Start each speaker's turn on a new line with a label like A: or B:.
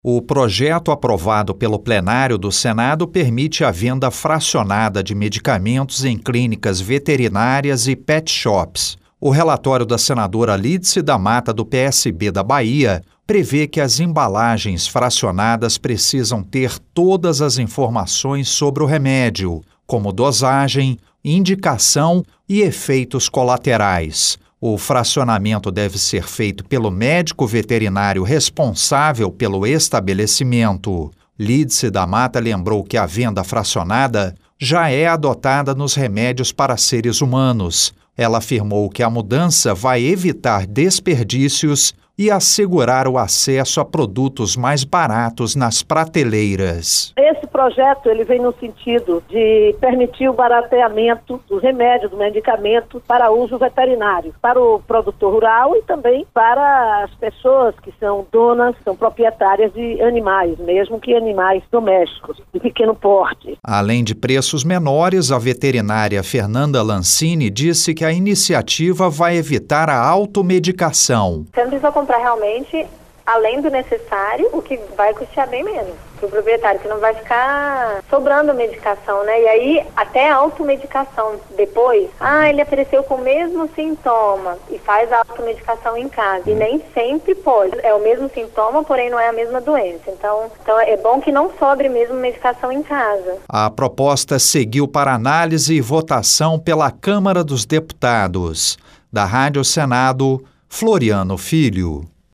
A: O projeto aprovado pelo plenário do Senado permite a venda fracionada de medicamentos em clínicas veterinárias e pet shops. O relatório da senadora Lídice da Mata, do PSB da Bahia, prevê que as embalagens fracionadas precisam ter todas as informações sobre o remédio, como dosagem, indicação e efeitos colaterais. O fracionamento deve ser feito pelo médico veterinário responsável pelo estabelecimento. Lídice da Mata lembrou que a venda fracionada já é adotada nos remédios para seres humanos. Ela afirmou que a mudança vai evitar desperdícios e assegurar o acesso a produtos mais baratos nas prateleiras.
B: Esse projeto ele vem no sentido de permitir o barateamento do remédio, do medicamento para uso veterinário, para o produtor rural e também para as pessoas que são donas, são proprietárias de animais, mesmo que animais domésticos, de pequeno porte.
A: Além de preços menores, a veterinária Fernanda Lancini disse que a iniciativa vai evitar a automedicação.
C: Você não precisa comprar realmente além do necessário, o que vai custar bem menos para o proprietário, que não vai ficar sobrando medicação, né? E aí, até a automedicação depois, ele apareceu com o mesmo sintoma e faz a automedicação em casa. E nem sempre pode. É o mesmo sintoma, porém não é a mesma doença. Então é bom que não sobre mesmo medicação em casa.
A: A proposta seguiu para análise e votação pela Câmara dos Deputados. Da Rádio Senado, Floriano Filho.